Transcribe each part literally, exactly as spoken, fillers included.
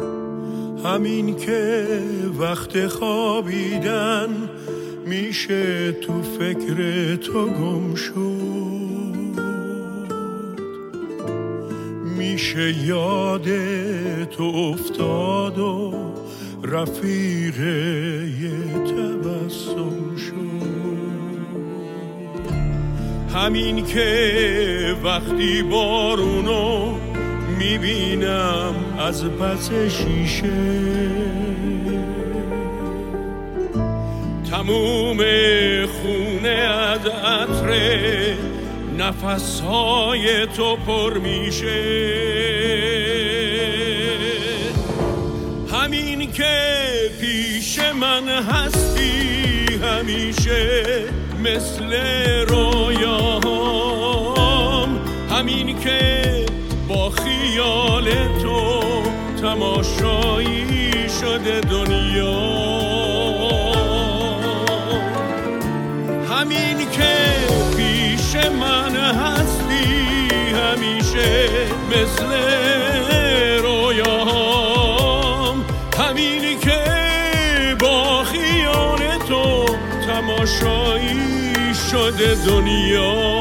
همین که وقت خوابیدن میشه تو فکر تو گم شد، میشه یاد تو افتاد و رفیق یه تبسم شد. همین که وقتی بارونو میبینم از پس شیشه، تموم خونه از عطر نفسهای تو پر میشه. همین که پیش من هستی همیشه مثل رویاهام، همین که با خیال تو تماشایی شده دنیا، همین که پیش من هستی همیشه مثل رویاهام، همین که با خیال تو تماشایی شده دنیا.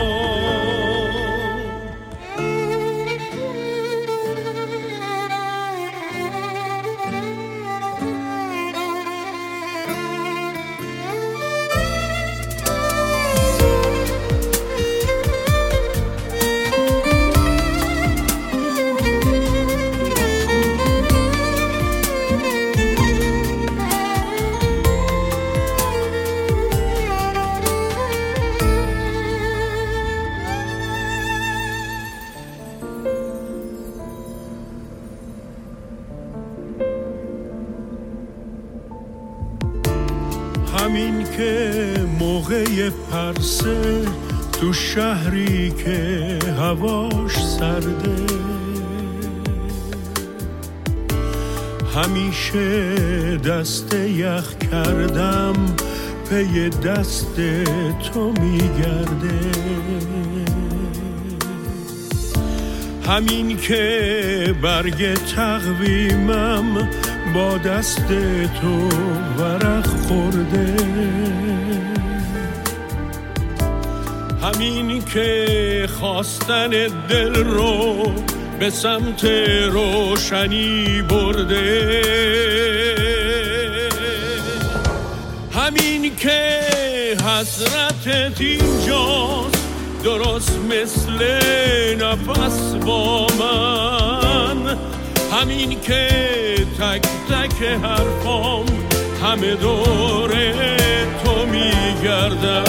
همین که موقع پرسه تو شهری که هواش سرده، همیشه دست یخ کردم پی دست تو میگرده. همین که برگ تقویمم با دست تو ورق خورده، همین که خواستن دل رو به سمت روشنی برده، همین که حسرتت اینجاست درست مثل نفس با من، همین که تک تک حرفام همه دور تو میگردن،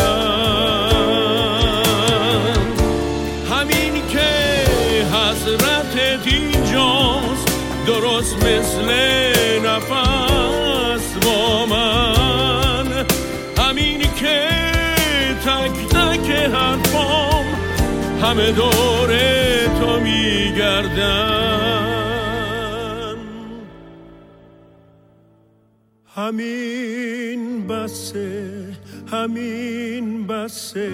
همین که حسرتت اینجاست درست مثل نفس با من، همین که تک تک حرفام همه دور تو میگردن. همین بسه همین بسه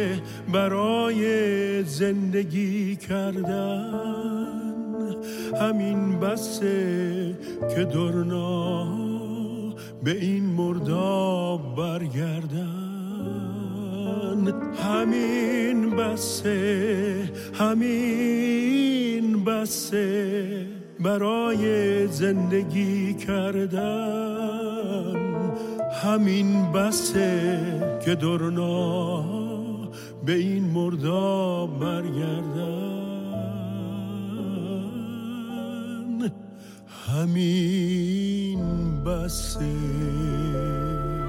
برای زندگی کردن، همین بسه که درنا به این مرداب برگردن، همین بسه همین بسه برای زندگی کردن، همین بسه که درنا به این مرداب برگردن، همین بسه.